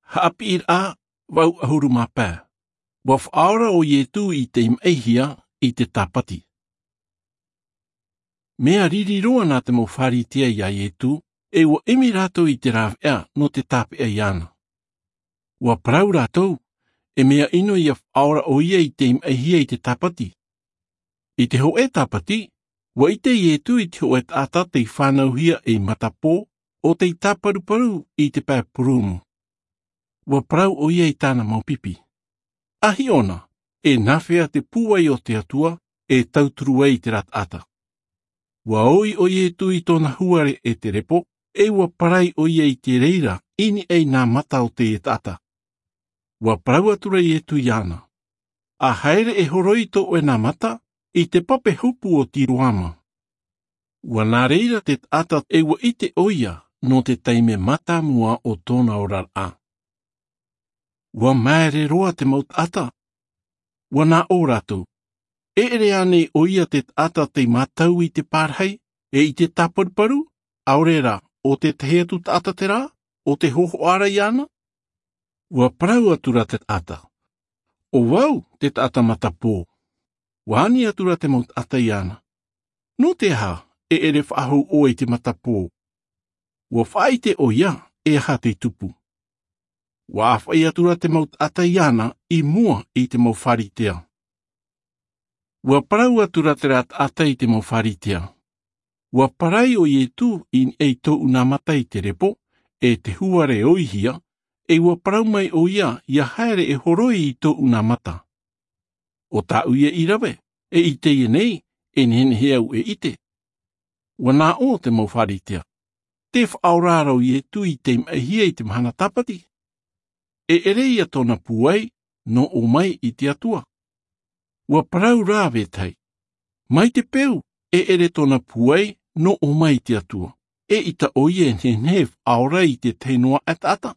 Haapir a, wau ahuru mapā. Waf aura o Ietu I te imaihia I te tapati. Mea ririroa nā te mawharitia I a Ietu, e ua emi rātou I te rāwea no te tāpea I ana. Ua parau rātou, e mea ino I a aura o ia I te imaihia I te tapati. I te hoe tapati, wa I te Ietu I te hoe tata te whanauhia e matapō o te taparuparu I te pēpurumu. Wa parau o ia I tāna maupipi. Ahi ona, e nawhea te puai o te atua, e tauturu ai te ratata. Wa oi o Ietu I tōna huare e te repo, e ua parai o ia I te reira, ini ei nā mata o te tata. Wa parau atura Ietu I ana. A haere e horoi tō e nā mata, I te pape hupu o tiruama. Wa nā reira te tata e ua I te oia, no te taime mata mua o tōna orara. Wa maere roa te maut ata. Wa nā o rātou. E ere ane o ia te ata te matau I te pārhei, e I te taparuparu, aurera o te teheatu ata te rā, o te hoho ara I ana. Wa parau atura te ata. O wau te ata matapō. Wa ani atura te maut ata I ana. No te ha, e ere whahu o I te matapō. Wa whai te o ia, e ha te tupu. Wa awhai atura te maut ata I ana I mua I te mawharitea. Wa parau atura te rat ata I te mawharitea. Wa parai o Ietu I ei tō una mata I te repo, e te huare oihia, e wa parau mai o ia ia haere e horoi I tō una mata. O tā uia I rawe, e I te nei, e nene heau e ite. Wa nā o te mawharitea. Te whaoraro Ietu I te maihia I te mahana tapati. E ere ia tōna puai, no o mai I te atua. Wa parau rā vetai. Mai te peu, e ere tōna puai, no o mai te atua. E ita oie nenef aora I te teinoa atata.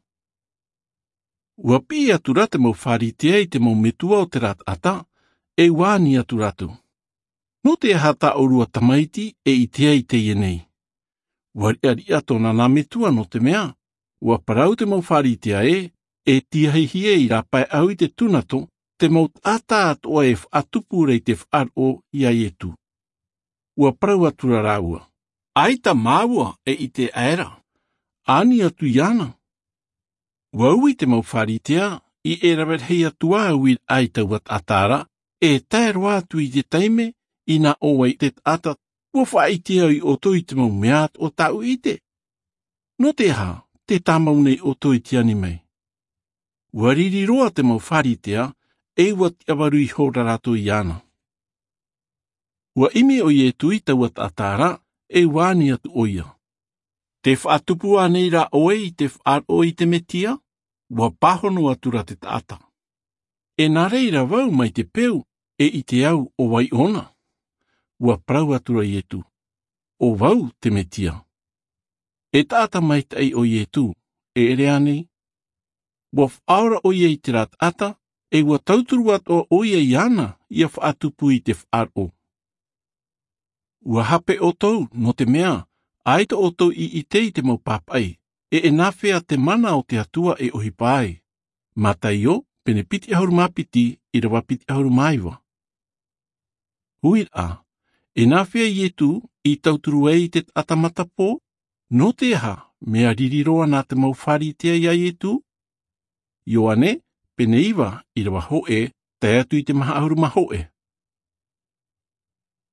Wa pi atura te mawharitea I te maumetua o te ratata, e wāni aturatu. No te hata orua tamaiti e I te ai te ienei. Wa ria tōna nā metua no te mea. Wa parau te mawharitea e tiahihie I rapai au I te tunato, te maut ata atoa e whatupu rei te wharo I a Ietu. Ua parau atura rāua. Aita māua e I te aera. Ani atu iana. Ua ui te mawharitea, I e rawet hei atua ui aita wat atara, e tairoa atu I te taime, I na oai te ata, ua whaitea I o toi te mau meat o tau I te. No te ha, te tamau nei o toi te animei. Ua ririroa te mawharitea, e ua te awaru I hora rato I ana. Ua ime o Ietu I tauat atara, e wāni atu oia. Te whaatupu anei ra oe I te whaaro I te metia, ua pahono atura te taata. E nā reira wau mai te peu, e I te au o wai ona. Ua prau atura Ietu. O wau te metia. E taata mai tai o Ietu, e ere anei. Ua whaora o ia I te rat ata, e ua tauturu ato o ia I ana, ia whaatupu I te whaaro. Ua hape o tau, no te mea, aita o tau I te mau papai, e nawhea te mana o te atua e ohipai. Matai o, pene piti ahuru mapiti, I rawa piti ahuru maiwa. Huir a, e nawhea Ietu, I tauturu ei te atamatapo, no te ha, mea ririroa nā te mau wharitea I a Ietu. Ioane, pene iwa, I rawa hoe, te atu I te maha ahuru mahoe.